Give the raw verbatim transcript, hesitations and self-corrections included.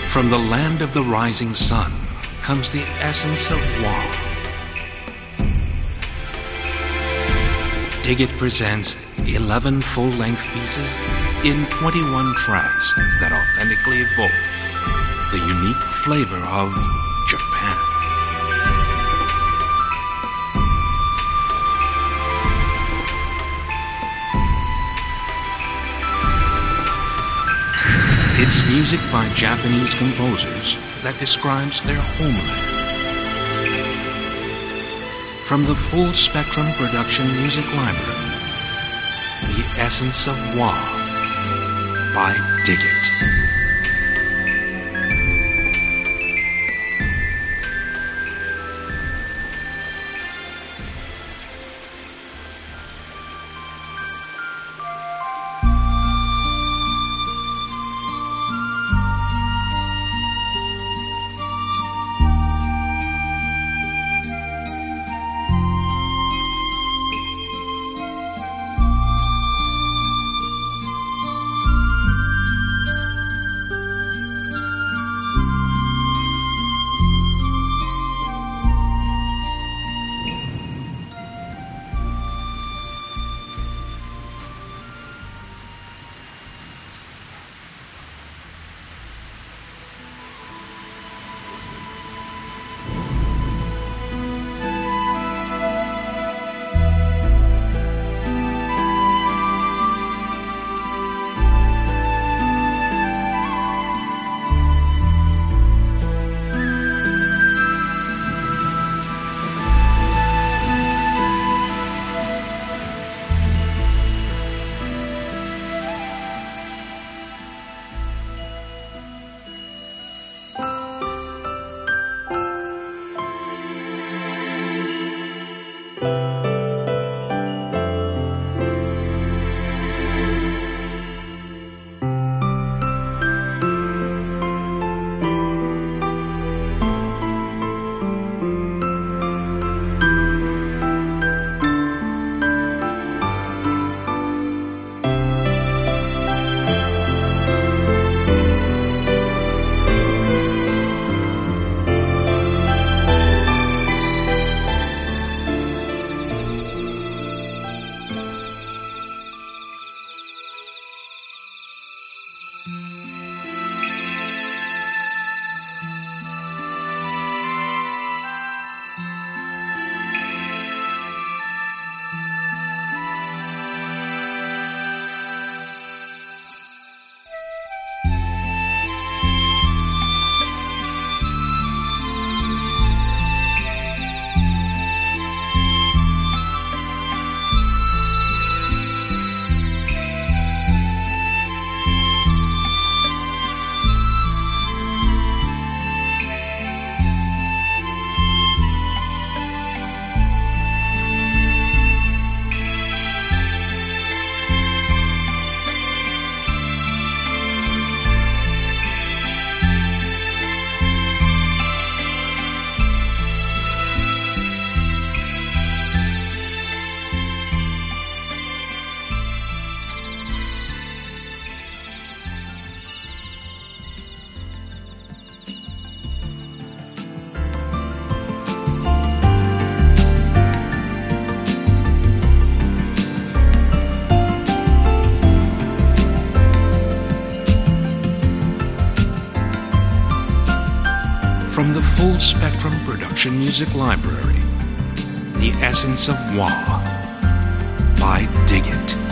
From the land of the rising sun comes the essence of wah. Dig It presents eleven full-length pieces in twenty-one tracks that authentically evoke the unique flavor of Japan. It's music by Japanese composers that describes their homeland. From the Full Spectrum Production Music Library, The Essence of Wah by Dig It. From the Full Spectrum Production Music Library, The Essence of Wah by Dig It.